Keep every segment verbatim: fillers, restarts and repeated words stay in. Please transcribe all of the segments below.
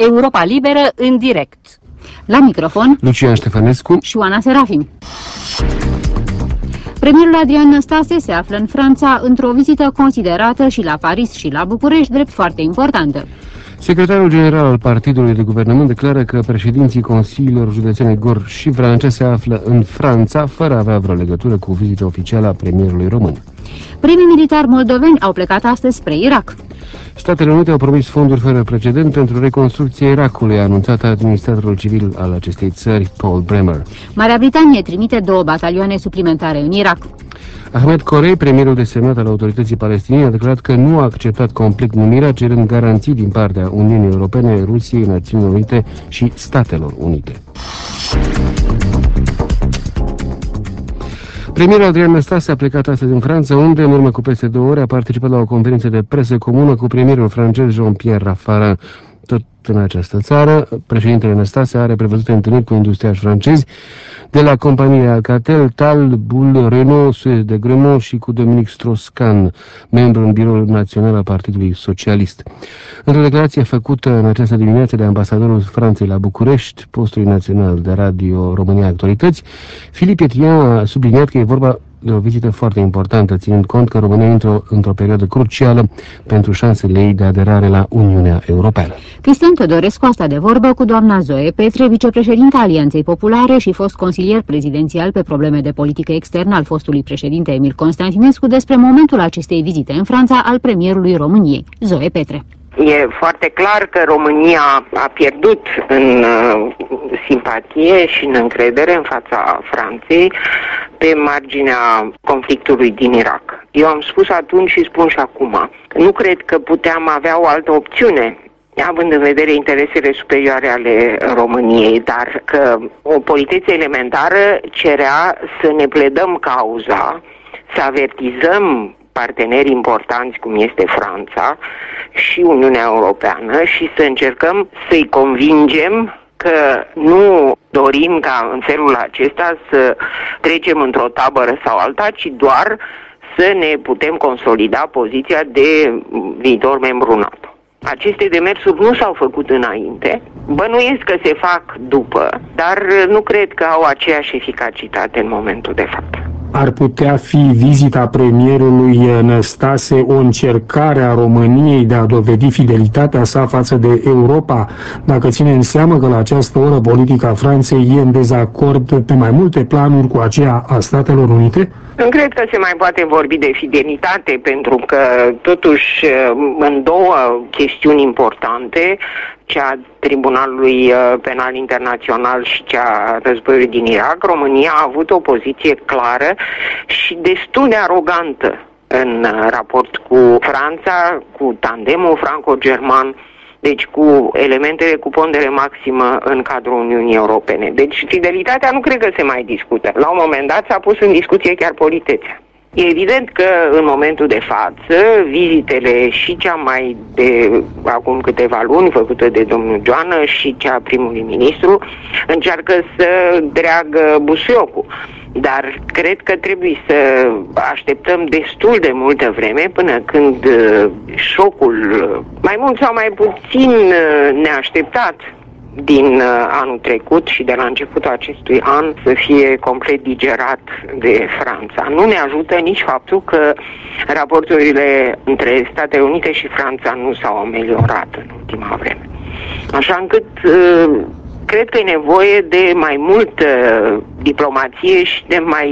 Europa Liberă în direct. La microfon, Lucian Ștefănescu și Oana Serafim. Premierul Adrian Năstase se află în Franța într-o vizită considerată și la Paris și la București drept foarte importantă. Secretarul general al Partidului de Guvernământ declară că președinții Consiliilor Județene Gor și Vrancea se află în Franța, fără a avea vreo legătură cu vizita oficială a premierului român. Primii militari moldoveni au plecat astăzi spre Irak. Statele Unite au promis fonduri fără precedent pentru reconstrucția Irakului, a anunțat administratorul civil al acestei țări, Paul Bremer. Marea Britanie trimite două batalioane suplimentare în Irak. Ahmed Corey, premierul desemnat al autorității palestiniene, a declarat că nu a acceptat complet numirea, cerând garanții din partea Uniunii Europene, Rusiei, Națiunilor Unite și Statelor Unite. Premierul Adrian Năstase a plecat astăzi în Franța, unde, în urmă cu peste două ore, a participat la o conferință de presă comună cu premierul francez Jean-Pierre Raffarin. Tot în această țară, președintele Năstase are prevăzute întâlniri cu industriași francezi de la compania Alcatel, Tal, Bull, Renault, Suez de Gremont și cu Dominic Strauss-Kahn, membru în biroul național al Partidului Socialist. Într-o declarație făcută în această dimineață de ambasadorul Franței la București, postului național de radio România Actualități, Philippe Etienne a subliniat că e vorba de o vizită foarte importantă, ținând cont că România intră într-o perioadă crucială pentru șansele ei de aderare la Uniunea Europeană. Cristian Teodorescu a stat de vorbă cu doamna Zoe Petre, vicepreședinta Alianței Populare și fost consilier prezidențial pe probleme de politică externă al fostului președinte Emil Constantinescu, despre momentul acestei vizite în Franța al premierului României. Zoe Petre. E foarte clar că România a pierdut în uh, simpatie și în încredere în fața Franței pe marginea conflictului din Irak. Eu am spus atunci și spun și acum că nu cred că puteam avea o altă opțiune, având în vedere interesele superioare ale României, dar că o politețe elementară cerea să ne pledăm cauza, să avertizăm parteneri importanți cum este Franța și Uniunea Europeană și să încercăm să-i convingem că nu dorim ca în felul acesta să trecem într-o tabără sau alta, ci doar să ne putem consolida poziția de viitor membru NATO. Aceste demersuri nu s-au făcut înainte, bănuiesc că se fac după, dar nu cred că au aceeași eficacitate în momentul de fapt. Ar putea fi vizita premierului Năstase o încercare a României de a dovedi fidelitatea sa față de Europa, dacă ținem seamă că la această oră politica Franței e în dezacord pe mai multe planuri cu aceea a Statelor Unite? Nu cred că se mai poate vorbi de fidelitate, pentru că totuși în două chestiuni importante, cea a Tribunalului Penal Internațional și cea a războiului din Irak, România a avut o poziție clară și destul de arogantă în raport cu Franța, cu tandemul franco-german, deci cu elementele cu pondere maximă în cadrul Uniunii Europene. Deci fidelitatea nu cred că se mai discută. La un moment dat s-a pus în discuție chiar politețea. E evident că în momentul de față, vizitele și cea mai de acum câteva luni făcută de domnul Joană și cea a primului ministru încearcă să dreagă busuiocul. Dar cred că trebuie să așteptăm destul de multă vreme până când șocul, mai mult sau mai puțin neașteptat, din anul trecut și de la începutul acestui an să fie complet digerat de Franța. Nu ne ajută nici faptul că raporturile între Statele Unite și Franța nu s-au ameliorat în ultima vreme. Așa încât cred că e nevoie de mai multă diplomație și de mai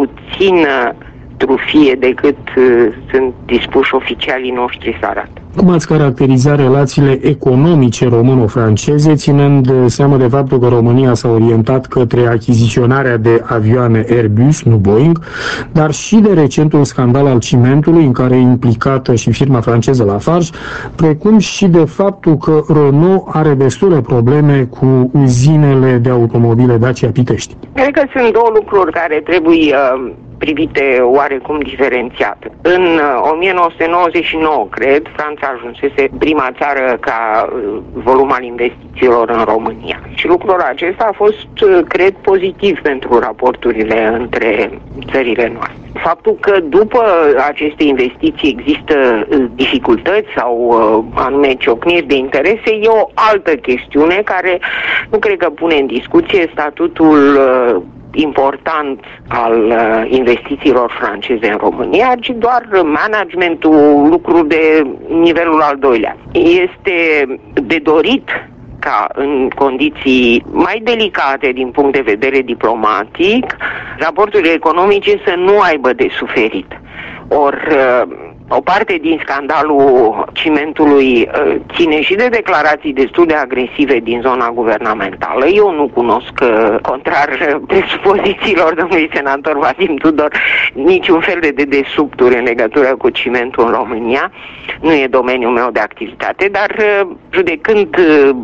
puțină trufie decât sunt dispuși oficialii noștri să arate. Cum ați caracteriza relațiile economice româno-franceze, ținând seama de faptul că România s-a orientat către achiziționarea de avioane Airbus, nu Boeing, dar și de recentul scandal al cimentului, în care e implicată și firma franceză Lafarge, precum și de faptul că Renault are destule probleme cu uzinele de automobile Dacia Pitești? Cred că sunt două lucruri care trebuie uh, privite oarecum diferențiat. În o mie nouă sute nouăzeci și nouă, cred, Franța ajunsese prima țară ca volum al investițiilor în România. Și lucrul acesta a fost, cred, pozitiv pentru raporturile între țările noastre. Faptul că după aceste investiții există dificultăți sau anume ciocniri de interese e o altă chestiune care nu cred că pune în discuție statutul important al investițiilor franceze în România, ci doar managementul, lucruri de nivelul al doilea. Este de dorit ca în condiții mai delicate din punct de vedere diplomatic, raporturile economice să nu aibă de suferit. Or, o parte din scandalul cimentului ține și de declarații destul de agresive din zona guvernamentală. Eu nu cunosc, contrar presupozițiilor domnului senator Vadim Tudor, niciun fel de dedesubturi în legătură cu cimentul în România. Nu e domeniul meu de activitate, dar judecând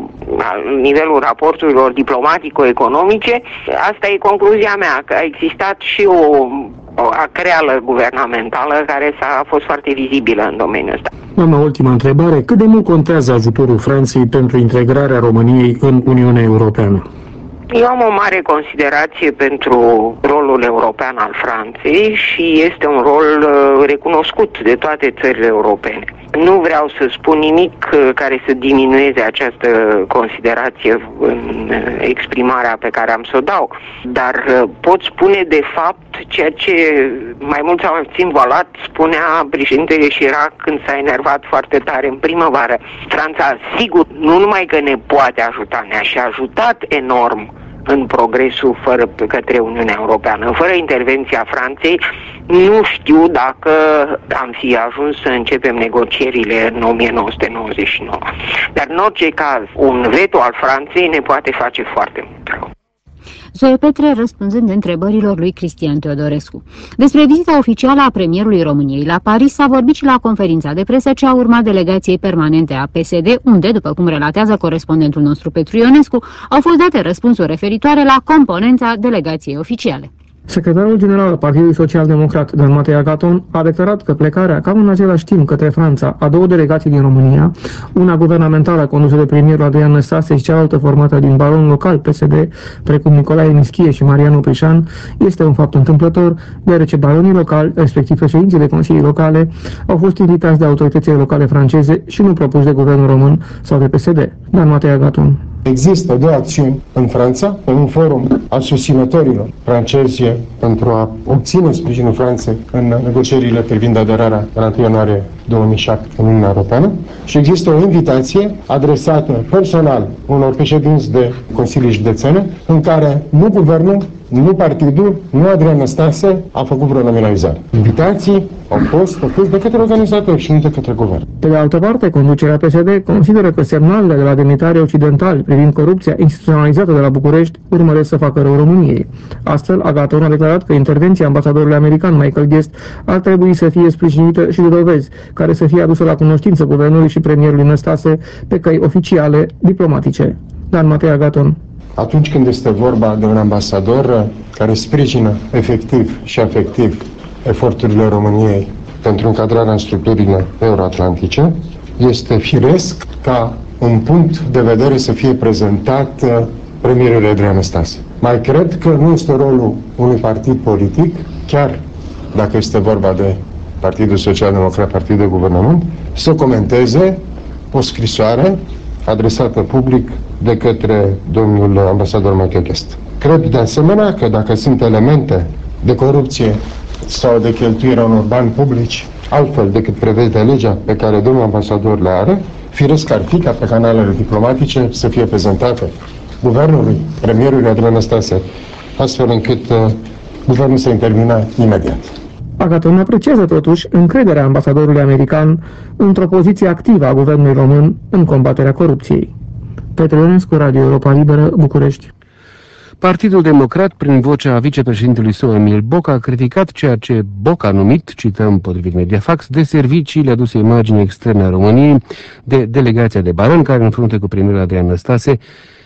la nivelul raporturilor diplomatico-economice, asta e concluzia mea, că a existat și o o acreală guvernamentală care s-a fost foarte vizibilă în domeniul ăsta. Doamna, ultima întrebare. Cât de mult contează ajutorul Franței pentru integrarea României în Uniunea Europeană? Eu am o mare considerație pentru rolul european al Franței și este un rol uh, recunoscut de toate țările europene. Nu vreau să spun nimic uh, care să diminueze această considerație în uh, exprimarea pe care am să o dau, dar uh, pot spune de fapt ceea ce mai mult sau mai puțin volat spunea președintele Chirac când s-a enervat foarte tare în primăvară. Franța, sigur, nu numai că ne poate ajuta, ne-a și ajutat enorm în progresul fără către Uniunea Europeană. Fără intervenția Franței, nu știu dacă am fi ajuns să începem negocierile în o mie nouă sute nouăzeci și nouă. Dar în orice caz, un veto al Franței ne poate face foarte mult rău. Zoe Petre răspunzând întrebărilor lui Cristian Teodorescu. Despre vizita oficială a premierului României la Paris s-a vorbit și la conferința de presă ce a urmat delegației permanente a P S D, unde, după cum relatează corespondentul nostru Petru Ionescu, au fost date răspunsuri referitoare la componența delegației oficiale. Secretarul general al Partidului Social-Democrat, Dan Matei Agaton, a declarat că plecarea cam în același timp către Franța a două delegații din România, una guvernamentală condusă de premierul Adrian Năstase și cealaltă formată din baroni local P S D, precum Nicolae Nischie și Marian Oprișan, este un fapt întâmplător, deoarece baronii locali, respectiv președinții de consilii locale, au fost invitați de autoritățile locale franceze și nu propuși de guvernul român sau de P S D. Dan Matei Agaton. Există două acțiuni în Franța, în un forum al susținătorilor francezi pentru a obține sprijinul Franței în negocierile privind aderarea la întâi ianuarie două mii șapte în Uniunea Europeană și există o invitație adresată personal unor președinți de consilii județene în care nu guvernul, nu partidul, nu Adrian Năstase a făcut vreo nominalizare. Invitații au fost făcuți de către organizatori și nu de către guvern. Pe de altă parte, conducerea P S D consideră că semnalele de la demnitarii occidentali privind corupția instituționalizată de la București urmăresc să facă rău României. Astfel, Agaton a declarat că intervenția ambasadorului american Michael Guest ar trebui să fie sprijinită și de dovezi, care să fie adusă la cunoștință guvernului și premierului Năstase pe căi oficiale, diplomatice. Dan Matei Agaton. Atunci când este vorba de un ambasador care sprijină efectiv și afectiv eforturile României pentru încadrarea în structurile euroatlantice, este firesc ca un punct de vedere să fie prezentat premierul Adrian Năstase. Mai cred că nu este rolul unui partid politic, chiar dacă este vorba de Partidul Social-Democrat, Partidul de Guvernământ, să comenteze o scrisoare adresată public de către domnul ambasador Michael Guest. Cred de asemenea că dacă sunt elemente de corupție sau de cheltuirea unor bani publici altfel decât prevede legea pe care domnul ambasador le are, firesc ar fi ca pe canalele diplomatice să fie prezentate guvernului, premierului Adrian Năstase, astfel încât uh, guvernul să intervină imediat. Agaton apreciază totuși încrederea ambasadorului american într-o poziție activă a guvernului român în combaterea corupției. Petru Ionescu, Radio Europa Liberă, București. Partidul Democrat, prin vocea vicepreședintelui său Emil Boc, a criticat ceea ce Boc a numit, cităm potrivit Mediafax, de serviciile aduse imaginii externe a României de delegația de baroni care, în frunte cu premierul Adrian Năstase,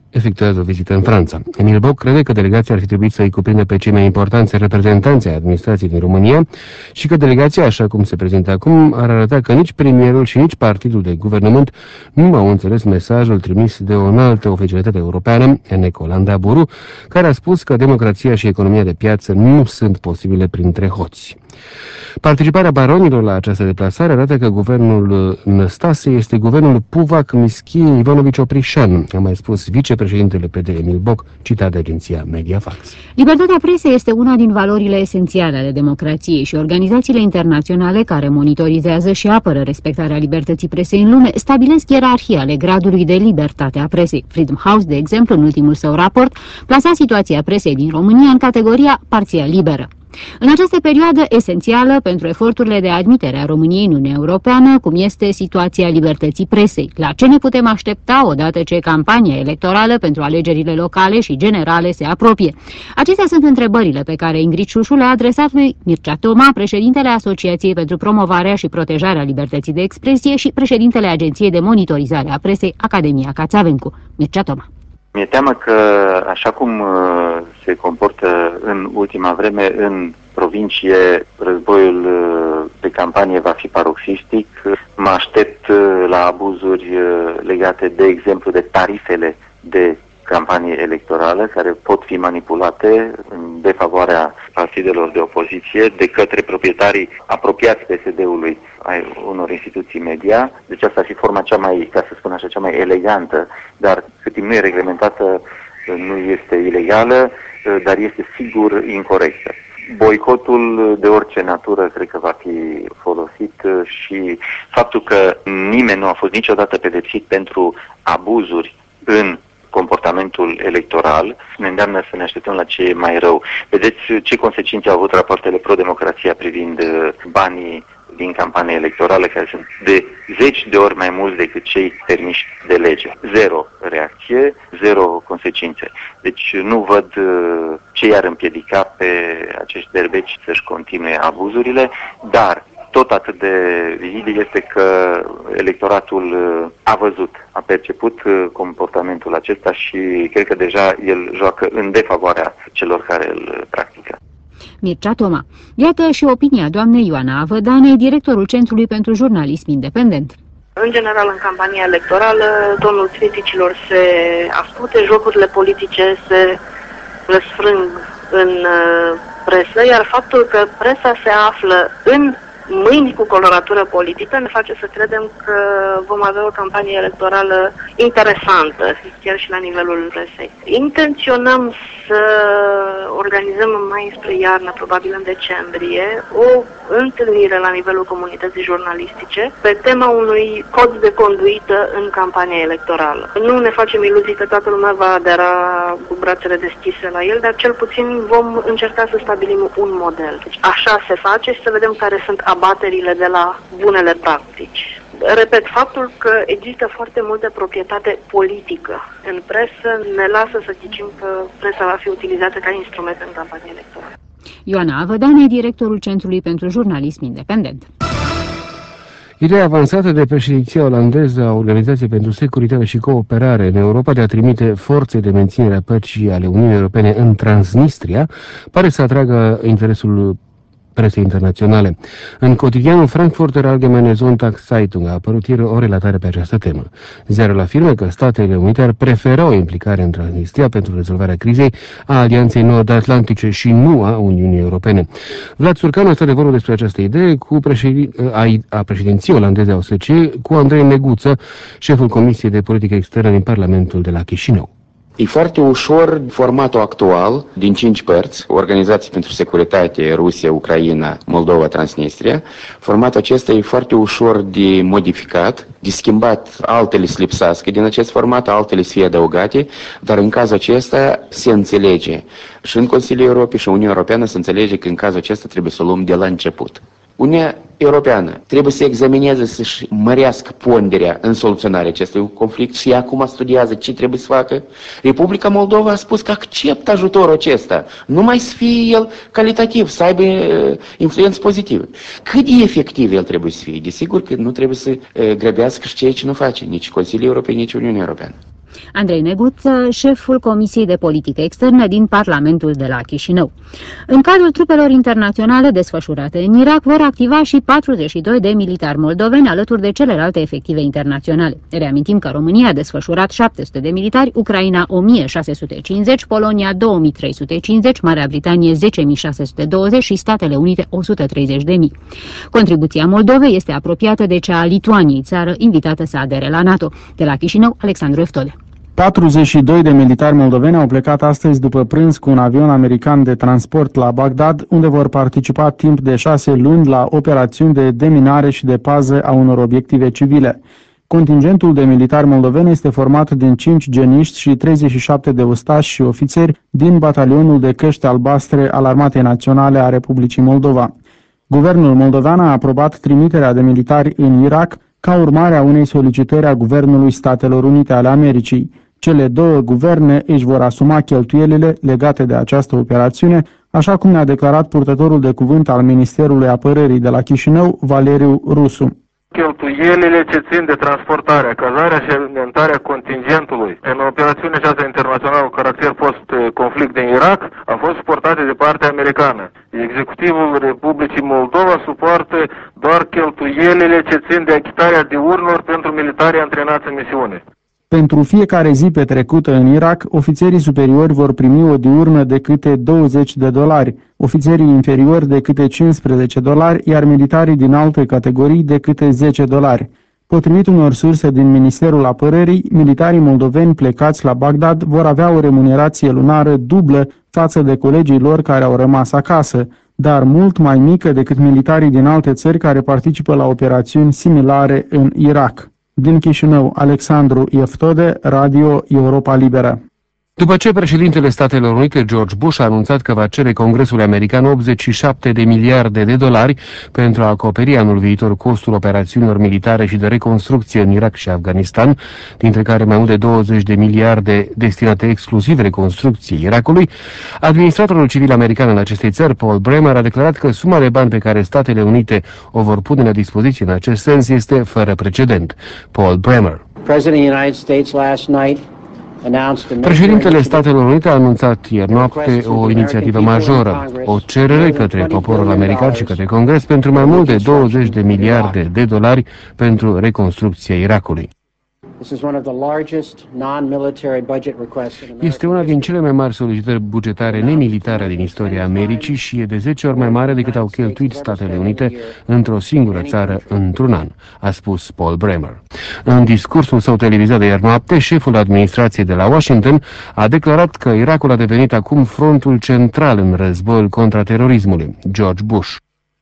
efectuează o vizită în Franța. Emil Boc crede că delegația ar fi trebuit să îi cuprindă pe cei mai importanți reprezentanți ai administrației din România și că delegația, așa cum se prezintă acum, ar arăta că nici premierul și nici partidul de guvernământ nu au înțeles mesajul trimis de o înaltă oficialitate europeană, Eneko Landaburu, care a spus că democrația și economia de piață nu sunt posibile printre hoți. Participarea baronilor la această deplasare arată că guvernul Năstase este guvernul Puvac-Mischie Ivanovici Oprișan, a mai spus vicepreședintele P D Emil Boc, citat de agenția Mediafax. Libertatea presei este una din valorile esențiale ale democrației și organizațiile internaționale care monitorizează și apără respectarea libertății presei în lume stabilesc ierarhii ale gradului de libertate a presei. Freedom House, de exemplu, în ultimul său raport, plasa situația presei din România în categoria parțial liberă. În această perioadă esențială pentru eforturile de admitere a României în Uniunea Europeană, cum este situația libertății presei, la ce ne putem aștepta odată ce campania electorală pentru alegerile locale și generale se apropie? Acestea sunt întrebările pe care Ingrid Șușu le-a adresat lui Mircea Toma, președintele Asociației pentru Promovarea și Protejarea Libertății de Expresie și președintele Agenției de Monitorizare a Presei, Academia Cațavencu. Mircea Toma. Mi-e teamă că, așa cum se comportă în ultima vreme în provincie, războiul de campanie va fi paroxistic. Mă aștept la abuzuri legate, de exemplu, de tarifele de campanie electorală, care pot fi manipulate în defavoarea partidelor de opoziție de către proprietarii apropiați P S D-ului ai unor instituții media. Deci asta ar fi forma cea mai, ca să spun așa, cea mai elegantă, dar cât timp nu e reglementată, nu este ilegală, dar este sigur incorectă. Boicotul de orice natură cred că va fi folosit și faptul că nimeni nu a fost niciodată pedepsit pentru abuzuri în comportamentul electoral ne îndeamnă să ne așteptăm la ce e mai rău. Vedeți ce consecințe au avut rapoartele pro-democrația privind banii din campania electorală, care sunt de zeci de ori mai mulți decât cei permiși de lege. Zero reacție, zero consecințe. Deci nu văd ce i-ar împiedica pe acești berbeci să-și continue abuzurile, dar tot atât de vizibil este că electoratul a văzut, a perceput comportamentul acesta și cred că deja el joacă în defavoarea celor care îl practică. Mircea Toma. Iată și opinia doamnei Ioana Avădanei, directorul Centrului pentru Jurnalism Independent. În general, în campania electorală, tonul criticilor se ascute, jocurile politice se răsfrâng în presă, iar faptul că presa se află în mâini cu coloratură politică ne face să credem că vom avea o campanie electorală interesantă, chiar și la nivelul presei. Intenționăm să organizăm mai spre iarnă, probabil în decembrie, o întâlnire la nivelul comunității jurnalistice pe tema unui cod de conduită în campania electorală. Nu ne facem iluzii că toată lumea va adera cu brațele deschise la el, dar cel puțin vom încerca să stabilim un model. Deci așa se face și să vedem care sunt abaterile de la bunele practici. Repet, faptul că există foarte multă proprietate politică în presă ne lasă să zicem că presa va fi utilizată ca instrument în campania electorală. Ioana Avădane, directorul Centrului pentru Jurnalism Independent. Ideea avansată de președinția olandeză a Organizației pentru Securitate și Cooperare în Europa de a trimite forțe de menținere a păcii ale Uniunii Europene în Transnistria pare să atragă interesul presei internaționale. În cotidianul Frankfurter Allgemeine Sonntagszeitung a apărut ieri o relatare pe această temă. Ziarul afirmă că Statele Unite ar prefera o implicare în Transnistria pentru rezolvarea crizei a Alianței Nord-Atlantice și nu a Uniunii Europene. Vlad Surcanu a stat de vorbă despre această idee cu președin... a președinției olandeze a O S C E cu Andrei Neguță, șeful Comisiei de Politică Externă din Parlamentul de la Chișinău. E foarte ușor formatul actual din cinci părți, Organizații pentru Securitate, Rusia, Ucraina, Moldova, Transnistria. Formatul acesta e foarte ușor de modificat, de schimbat, altele să lipsească din acest format, altele să fie adăugate, dar în cazul acesta se înțelege. Și în Consiliul Europei și Uniunea Europeană se înțelege că în cazul acesta trebuie să o luăm de la început. Uniunea Europeană trebuie să examineze, să-și mărească ponderea în soluționarea acestui conflict și acum studiază ce trebuie să facă. Republica Moldova a spus că acceptă ajutorul acesta, numai să fie el calitativ, să aibă uh, influență pozitivă. Cât de efectiv el trebuie să fie? Desigur că nu trebuie să uh, grăbească și ceea ce nu face nici Consiliul European, nici Uniunea Europeană. Andrei Neguță, șeful Comisiei de Politică Externă din Parlamentul de la Chișinău. În cadrul trupelor internaționale desfășurate în Irak vor activa și patruzeci și doi de militari moldoveni alături de celelalte efective internaționale. Reamintim că România a desfășurat șapte sute de militari, Ucraina o mie șase sute cincizeci, Polonia două mii trei sute cincizeci, Marea Britanie zece mii șase sute douăzeci și Statele Unite o sută treizeci de mii. Contribuția Moldovei este apropiată de cea a Lituaniei, țară invitată să adere la NATO. De la Chișinău, Alexandru Eftode. patruzeci și doi de militari moldoveni au plecat astăzi după prânz cu un avion american de transport la Bagdad, unde vor participa timp de șase luni la operațiuni de deminare și de pază a unor obiective civile. Contingentul de militari moldoveni este format din cinci geniști și treizeci și șapte de ostași și ofițeri din batalionul de căști albastre al Armatei Naționale a Republicii Moldova. Guvernul moldovean a aprobat trimiterea de militari în Irak ca urmare a unei solicitări a Guvernului Statelor Unite ale Americii. Cele două guverne își vor asuma cheltuielile legate de această operațiune, așa cum ne-a declarat purtătorul de cuvânt al Ministerului Apărării de la Chișinău, Valeriu Rusu. Cheltuielile ce țin de transportarea, cazarea și alimentarea contingentului în operațiunea aceasta internațională cu caracter post-conflict din Irak a fost suportate de partea americană. Executivul Republicii Moldova suportă doar cheltuielile ce țin de achitarea diurnilor pentru militarii antrenați în misiune. Pentru fiecare zi petrecută în Irak, ofițerii superiori vor primi o diurnă de câte douăzeci de dolari, ofițerii inferiori de câte cincisprezece dolari, iar militarii din alte categorii de câte zece dolari. Potrivit unor surse din Ministerul Apărării, militarii moldoveni plecați la Bagdad vor avea o remunerație lunară dublă față de colegii lor care au rămas acasă, dar mult mai mică decât militarii din alte țări care participă la operațiuni similare în Irak. Din Chișinău, Alexandru Eftode, Radio Europa Liberă. După ce președintele Statelor Unite, George Bush, a anunțat că va cere Congresului American optzeci și șapte de miliarde de dolari pentru a acoperi anul viitor costul operațiunilor militare și de reconstrucție în Irak și Afganistan, dintre care mai mult de douăzeci de miliarde destinate exclusiv reconstrucției Irakului, administratorul civil american al acestei țări, Paul Bremer, a declarat că suma de bani pe care Statele Unite o vor pune la dispoziție în acest sens este fără precedent. Paul Bremer. Președintele Statelor Unite a anunțat ieri noapte o inițiativă majoră, o cerere către poporul american și către Congres pentru mai mult de douăzeci de miliarde de dolari pentru reconstrucția Irakului. Este una din cele mai mari solicitări bugetare nemilitare din istoria Americii și e de zece ori mai mare decât au cheltuit Statele Unite într-o singură țară într-un an, a spus Paul Bremer. În discursul său televizat de ieri noapte, șeful administrației de la Washington a declarat că Irakul a devenit acum frontul central în războiul contra terorismului. George Bush.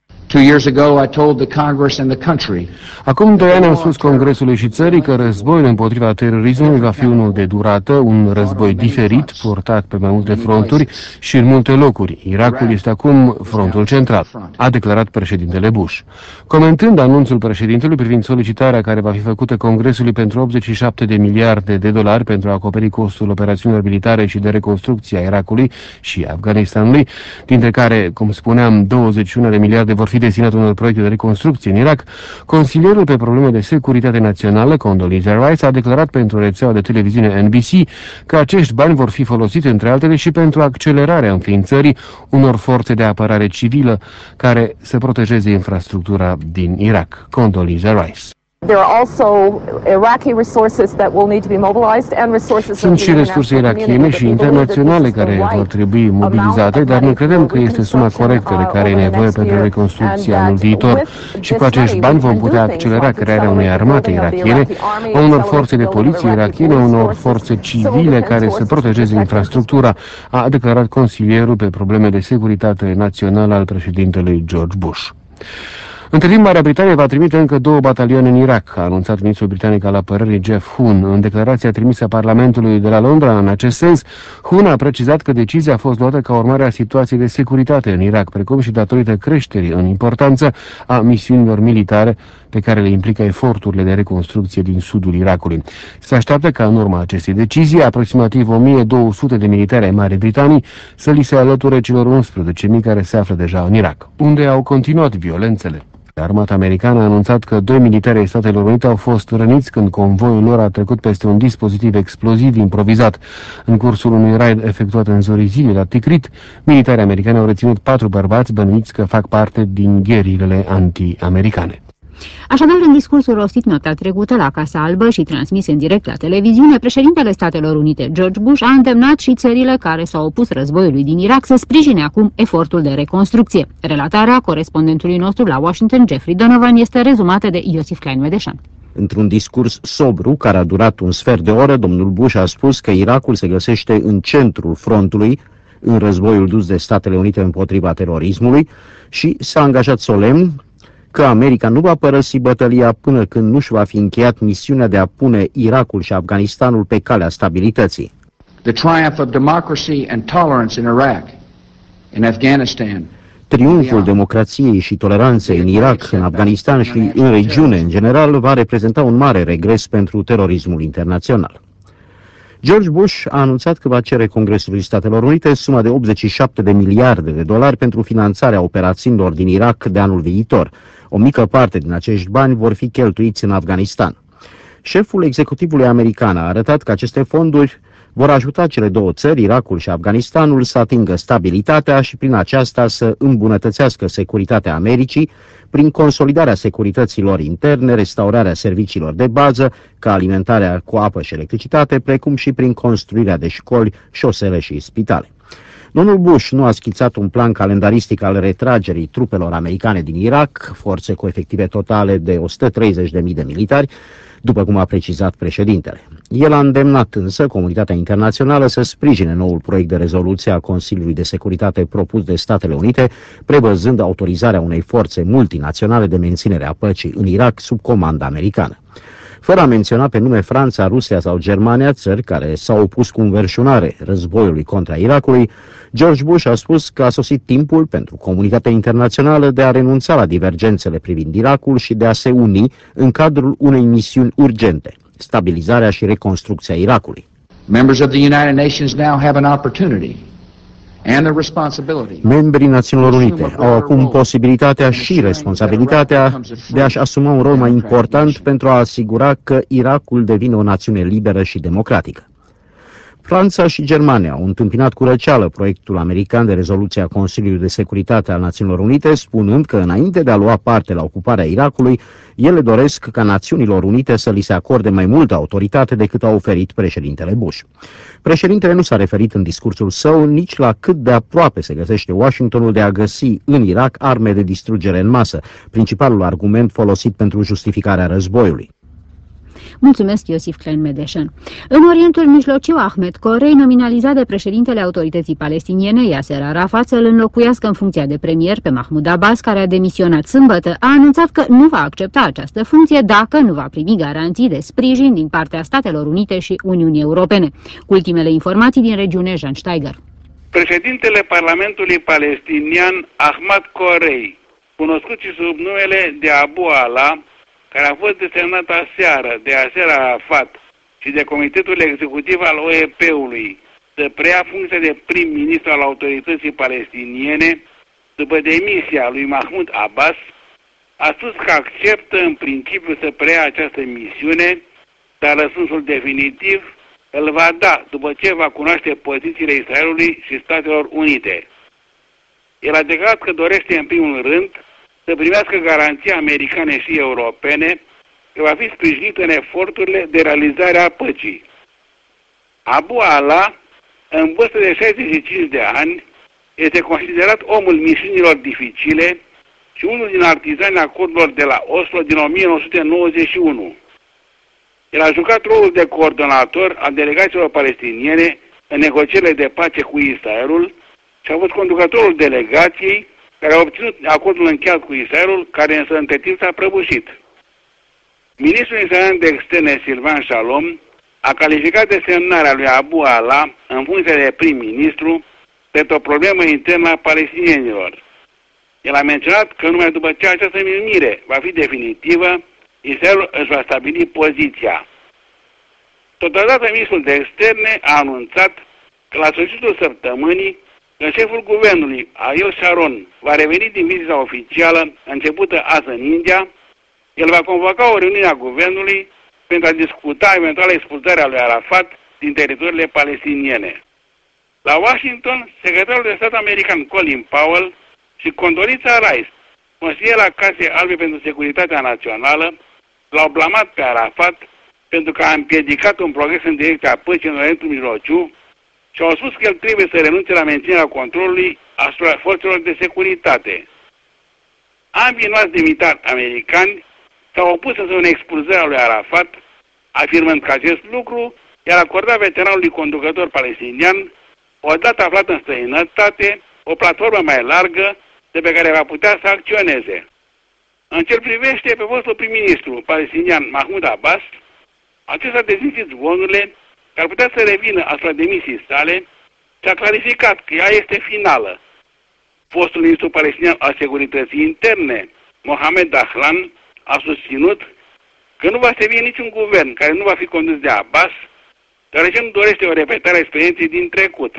Acum doi ani am spus Congresului și țării că războiul împotriva terorismului va fi unul de durată, un război diferit, purtat pe mai multe fronturi și în multe locuri. Irakul este acum frontul central, a declarat președintele Bush. Comentând anunțul președintelui privind solicitarea care va fi făcută Congresului pentru optzeci și șapte de miliarde de dolari pentru a acoperi costul operațiunilor militare și de reconstrucție a Irakului și Afganistanului, dintre care, cum spuneam, douăzeci și unu de miliarde vor fi destinat unor proiecte de reconstrucție în Irak, consilierul pe probleme de securitate națională, Condoleezza Rice, a declarat pentru rețeaua de televiziune N B C că acești bani vor fi folosiți, între altele, și pentru accelerarea înființării unor forțe de apărare civilă care să protejeze infrastructura din Irak. Condoleezza Rice. Sunt și resurse irakiene și internaționale care vor trebui mobilizate, dar noi credem că este suma corectă de care e nevoie pentru reconstrucția anul viitor și cu acești bani vom putea accelera crearea unei armate irakiene, a unor forțe de poliție irakiene, a unor forțe civile care să protejeze infrastructura, a declarat consilierul pe probleme de securitate națională al președintelui George Bush. Între timp, Marea Britanie va trimite încă două batalioane în Irak, a anunțat ministrul britanic al apărării Jeff Huhn. În declarația trimisă Parlamentului de la Londra, în acest sens, Huhn a precizat că decizia a fost luată ca urmare a situației de securitate în Irak, precum și datorită creșterii în importanță a misiunilor militare pe care le implică eforturile de reconstrucție din sudul Irakului. Se așteaptă ca în urma acestei decizii, aproximativ o mie două sute de militari ai Marii Britanii să li se alăture celor unsprezece mii care se află deja în Irak, unde au continuat violențele. Armata americană a anunțat că doi militari ai Statelor Unite au fost răniți când convoiul lor a trecut peste un dispozitiv exploziv improvizat. În cursul unui raid efectuat în zorii zilei la Tikrit, militarii americani au reținut patru bărbați bănuiți că fac parte din gherilele anti-americane. Așadar, în discursul rostit noaptea trecută la Casa Albă și transmis în direct la televiziune, președintele Statelor Unite, George Bush, a îndemnat și țările care s-au opus războiului din Irak să sprijine acum efortul de reconstrucție. Relatarea corespondentului nostru la Washington, Jeffrey Donovan, este rezumată de Iosif Klein-Medeșan. Într-un discurs sobru, care a durat un sfert de oră, domnul Bush a spus că Irakul se găsește în centrul frontului în războiul dus de Statele Unite împotriva terorismului și s-a angajat solemn că America nu va părăsi bătălia până când nu-și va fi încheiat misiunea de a pune Irakul și Afganistanul pe calea stabilității. The triumph of democracy and tolerance in Iraq, in Afghanistan. Triumful democrației și toleranței în Irak, în Afganistan și în regiune în general va reprezenta un mare regres pentru terorismul internațional. George Bush a anunțat că va cere Congresului Statelor Unite suma de optzeci și șapte de miliarde de dolari pentru finanțarea operațiunilor din Irak de anul viitor. O mică parte din acești bani vor fi cheltuiți în Afganistan. Șeful executivului american a arătat că aceste fonduri vor ajuta cele două țări, Irakul și Afganistanul, să atingă stabilitatea și prin aceasta să îmbunătățească securitatea Americii, prin consolidarea securității lor interne, restaurarea serviciilor de bază, ca alimentarea cu apă și electricitate, precum și prin construirea de școli, șosele și spitale. Domnul Bush nu a schițat un plan calendaristic al retragerii trupelor americane din Irak, forțe cu efective totale de o sută treizeci de mii de militari, după cum a precizat președintele. El a îndemnat însă comunitatea internațională să sprijine noul proiect de rezoluție a Consiliului de Securitate propus de Statele Unite, prevăzând autorizarea unei forțe multinaționale de menținere a păcii în Irak sub comandă americană. Fără a menționa pe nume Franța, Rusia sau Germania, țări care s-au opus cu înverșunare războiului contra Irakului, George Bush a spus că a sosit timpul pentru comunitatea internațională de a renunța la divergențele privind Irakul și de a se uni în cadrul unei misiuni urgente, stabilizarea și reconstrucția Irakului. Members of the United Nations now have an opportunity. Membrii Națiunilor Unite au acum posibilitatea și responsabilitatea de a-și asuma un rol mai important pentru a asigura că Irakul devine o națiune liberă și democratică. Franța și Germania au întâmpinat cu răceală proiectul american de rezoluție a Consiliului de Securitate al Națiunilor Unite, spunând că înainte de a lua parte la ocuparea Irakului, ele doresc ca Națiunilor Unite să li se acorde mai multă autoritate decât a oferit președintele Bush. Președintele nu s-a referit în discursul său nici la cât de aproape se găsește Washingtonul de a găsi în Irak arme de distrugere în masă, principalul argument folosit pentru justificarea războiului. Mulțumesc, Iosif Klein-Medeșan. În Orientul Mijlociu, Ahmed Corei, nominalizat de președintele autorității palestiniene, Yasser Arafat, să-l înlocuiască în funcția de premier pe Mahmoud Abbas, care a demisionat sâmbătă, a anunțat că nu va accepta această funcție dacă nu va primi garanții de sprijin din partea Statelor Unite și Uniunii Europene. Cu ultimele informații din regiune, Jean Steiger. Președintele Parlamentului palestinian, Ahmed Corei, cunoscut și sub numele de Abu Ala, care a fost desemnat aseară de Yasser Arafat și de Comitetul Executiv al O E P-ului să preia funcția de prim-ministru al autorității palestiniene după demisia lui Mahmoud Abbas, a spus că acceptă în principiu să preia această misiune, dar răspunsul definitiv îl va da după ce va cunoaște pozițiile Israelului și Statelor Unite. El a declarat că dorește în primul rând să primească garanții americane și europene că va fi sprijinit în eforturile de realizare a păcii. Abu Ala, în vârstă de șaizeci și cinci de ani, este considerat omul misiunilor dificile și unul din artizanii acordurilor de la Oslo din o mie nouă sute nouăzeci și unu. El a jucat rolul de coordonator al delegațiilor palestiniene în negocierile de pace cu Israelul și a fost conducătorul delegației care a obținut acordul încheiat cu Israelul, care însă între timp s-a prăbușit. Ministrul israelian de externe, Silvan Shalom, a calificat desemnarea lui Abu Ala în funcție de prim-ministru pentru o problemă internă a palestinienilor. El a menționat că numai după ce această numire va fi definitivă, Israelul își va stabili poziția. Totodată, ministrul de externe a anunțat că la sfârșitul săptămânii că șeful guvernului, Ariel Sharon, va reveni din vizita oficială începută azi în India, el va convoca o reuniune a guvernului pentru a discuta eventuala expulzarea lui Arafat din teritoriile palestiniene. La Washington, secretarul de stat american Colin Powell și Condoleezza Rice, consiliera Casei Albe pentru Securitatea Națională, l-au blamat pe Arafat pentru că a împiedicat un progres în direcția păcii în Orientul Mijlociu și au spus că el trebuie să renunțe la menținerea controlului asupra forțelor de securitate. Ambii nuați demnitari americani s-au opus însă unei expulzări a lui Arafat, afirmând că acest lucru i-ar acorda veteranului conducător palestinian, odată aflat în străinătate, o platformă mai largă de pe care va putea să acționeze. În ce privește pe fostul prim-ministru palestinian Mahmoud Abbas, acesta a dezmințit zvonurile că ar putea să revină asupra demisiei sale și a clarificat că ea este finală. Fostul ministru palestinian al Securității Interne, Mohamed Dahlan, a susținut că nu va servi niciun guvern care nu va fi condus de Abbas, deoarece nu dorește o repetare a experienței din trecut.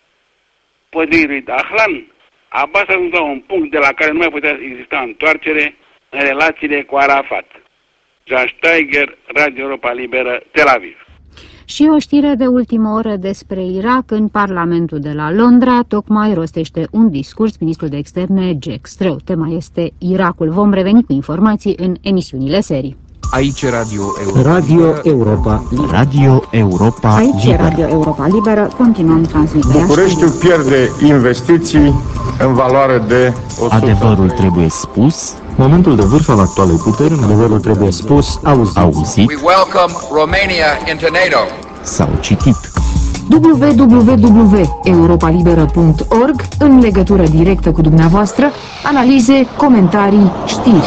Potrivit lui Dahlan, Abbas a ajuns la un punct de la care nu mai putea exista întoarcere în relațiile cu Arafat. Jan Steiger, Radio Europa Liberă, Tel Aviv. Și o știre de ultimă oră despre Irak. În Parlamentul de la Londra tocmai rostește un discurs ministrul de externe Jack Straw. Tema este Irakul. Vom reveni cu informații în emisiunile serii. Aici Radio Europa. Radio Europa. Radio Europa Aici Liberă. Radio Europa Liberă. Continuăm transmiterea. Bucureștiul pierde investiții în valoare de o sută. Adevărul trebuie spus. Momentul de vârf al actualei puteri, adevărul trebuie spus, auzit. Auzit. We welcome Romania into NATO. Sau citit. w w w punct europa liberă punct org în legătură directă cu dumneavoastră, analize, comentarii, știri.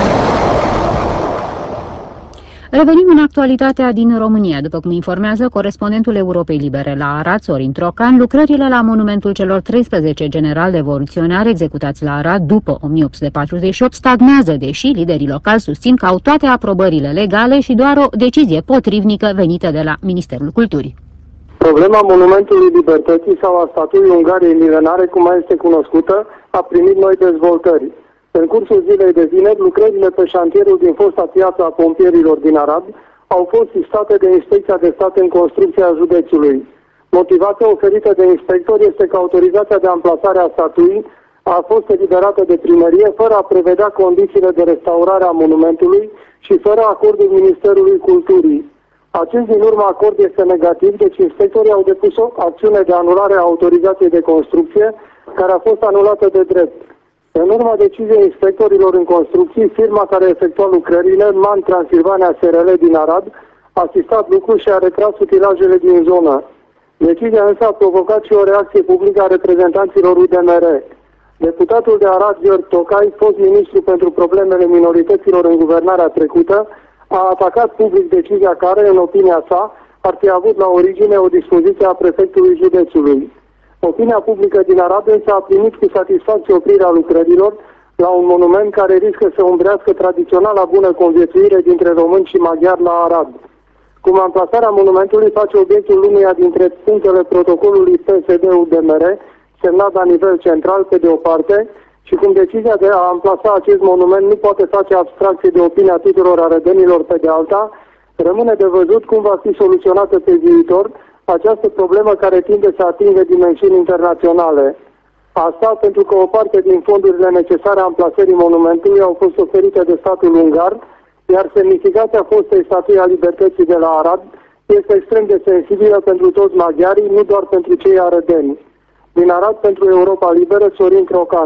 Revenim în actualitatea din România. După cum informează corespondentul Europei Libere la Arad, Sorin Trocan, lucrările la monumentul celor treisprezece generali revoluționari executați la Arad după o mie opt sute patruzeci și opt stagnează, deși liderii locali susțin că au toate aprobările legale și doar o decizie potrivnică venită de la Ministerul Culturii. Problema Monumentului Libertății sau a statuii Ungariei milenare, cum mai este cunoscută, a primit noi dezvoltări. În cursul zilei de vineri, lucrările pe șantierul din fosta piață a pompierilor din Arad au fost sistate de Inspecția de Stat în construcția județului. Motivația oferită de inspector este că autorizația de amplasare a statuii a fost eliberată de primărie fără a prevedea condițiile de restaurare a monumentului și fără acordul Ministerului Culturii. Acest din urmă acord este negativ, deci inspectorii au depus o acțiune de anulare a autorizației de construcție, care a fost anulată de drept. În urma deciziei inspectorilor în construcții, firma care efectua lucrările, MAN Transilvania S R L din Arad, a asistat lucrul și a retras utilajele din zonă. Decizia însă a provocat și o reacție publică a reprezentanților U D M R. Deputatul de Arad, Gheorghe Tocai, fost ministru pentru problemele minorităților în guvernarea trecută, a atacat public decizia care, în opinia sa, ar fi avut la origine o dispoziție a prefectului județului. Opinia publică din Arad însă a primit cu satisfacție oprirea lucrărilor la un monument care riscă să umbrească tradiționala bună conviețuire dintre români și maghiari la Arad. Cum amplasarea monumentului face obiectul unuia dintre punctele protocolului P S D-U D M R, semnat la nivel central pe de o parte, și cum decizia de a amplasa acest monument nu poate face abstracție de opinia tuturor arădenilor pe de alta, rămâne de văzut cum va fi soluționată pe viitor această problemă care tinde să atingă dimensiuni internaționale. Asta pentru că o parte din fondurile necesare amplasării monumentului au fost oferite de statul ungar, iar semnificația fostei statui a libertății de la Arad este extrem de sensibilă pentru toți maghiarii, nu doar pentru cei arădeni. Din Arad, pentru Europa Liberă, Sorin Trocan.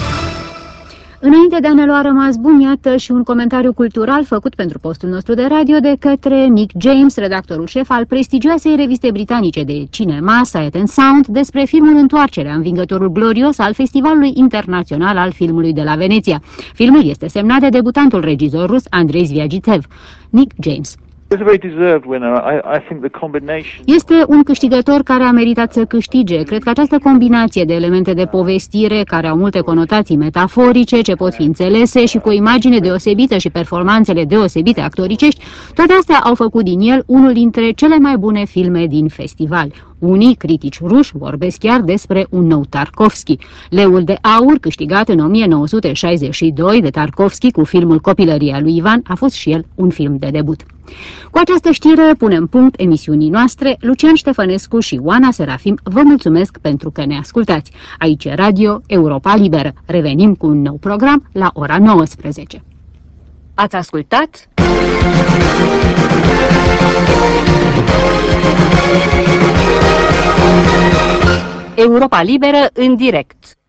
Înainte de a ne lua rămas bun, iată și un comentariu cultural făcut pentru postul nostru de radio de către Nick James, redactorul șef al prestigioasei reviste britanice de cinema Sight and Sound, despre filmul Întoarcerea, învingătorul glorios al Festivalului Internațional al Filmului de la Veneția. Filmul este semnat de debutantul regizor rus Andrei Zviagitev. Nick James. Este un câștigător care a meritat să câștige. Cred că această combinație de elemente de povestire, care au multe conotații metaforice, ce pot fi înțelese și cu o imagine deosebită și performanțele deosebite actoricești, toate astea au făcut din el unul dintre cele mai bune filme din festival. Unii critici ruși vorbesc chiar despre un nou Tarkovski. Leul de aur, câștigat în o mie nouă sute șaizeci și doi de Tarkovski cu filmul Copilăria lui Ivan, a fost și el un film de debut. Cu această știre punem punct emisiunii noastre. Lucian Ștefănescu și Oana Serafim vă mulțumesc pentru că ne ascultați. Aici e Radio Europa Liberă. Revenim cu un nou program la ora nouăsprezece. Ați ascultat? Europa Liberă în direct.